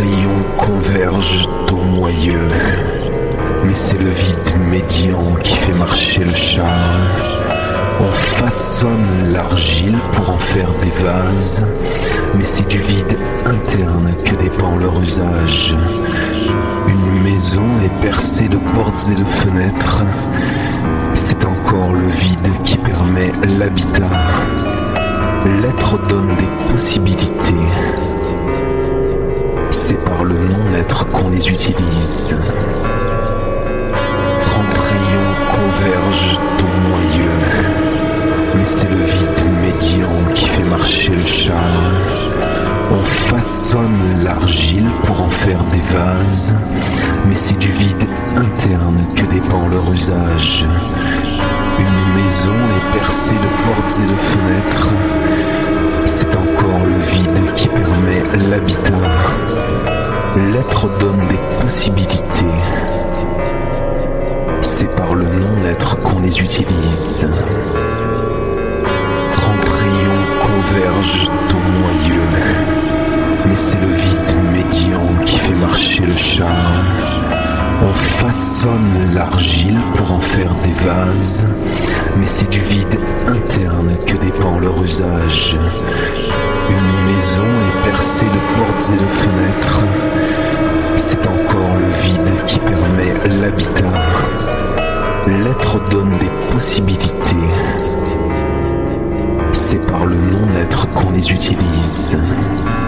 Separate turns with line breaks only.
rayons convergent au moyeu, mais c'est le vide médian qui fait marcher le char. On façonne l'argile pour en faire des vases, mais c'est du vide interne que dépend leur usage. Une maison est percée de portes et de fenêtres, c'est encore le vide qui permet l'habitat. L'être donne des possibilités, c'est par le non-être qu'on les utilise. 30 rayons convergent au moyeu, mais c'est le vide médian qui fait marcher le char. On façonne l'argile pour en faire des vases, mais c'est du vide interne que dépend leur usage. Une maison est percée de portes et de fenêtres, c'est encore le vide qui permet l'habitat. L'être donne des possibilités, c'est par le non-être qu'on les utilise. 30 rayons convergent au moyeu, mais c'est le vide médian qui fait marcher le char. On façonne l'argile pour en faire des vases, mais c'est du vide interne que dépend leur usage. Une maison est percée de portes et de fenêtres, c'est encore le vide qui permet l'habitat. L'être donne des possibilités, c'est par le non-être qu'on les utilise.